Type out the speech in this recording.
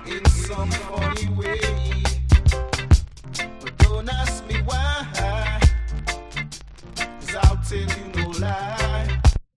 in some funny way. But don't ask me why, 'cause I'll tell you